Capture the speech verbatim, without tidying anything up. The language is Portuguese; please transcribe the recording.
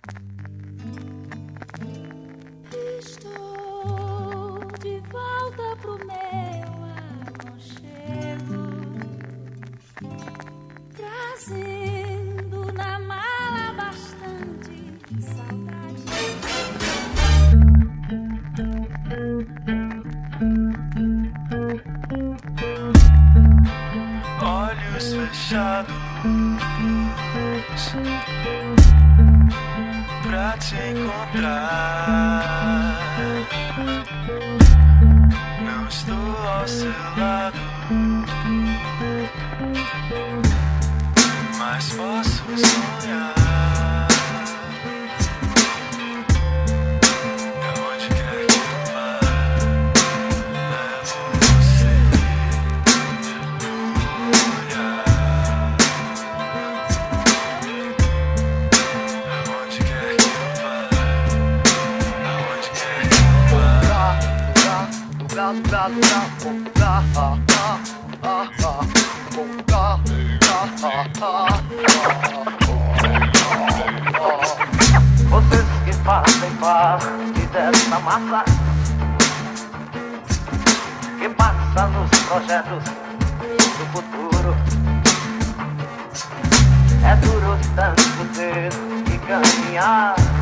Estou de volta pro meu aconchego, trazendo na mala bastante saudade. Olhos fechados pra te encontrar. Não estou ao seu lado, mas posso sonhar. Aonde quer que eu vá, levo você no olhar. Aonde quer que eu vá, aonde quer que eu vá. Lugar, lugar, lugar, lugar, lugar, ah, ah, ah, lugar, lugar, ah, ah, ah. Vocês que fazem parte dessa massa, que passa nos projetos do futuro. É duro tanto ter que caminhar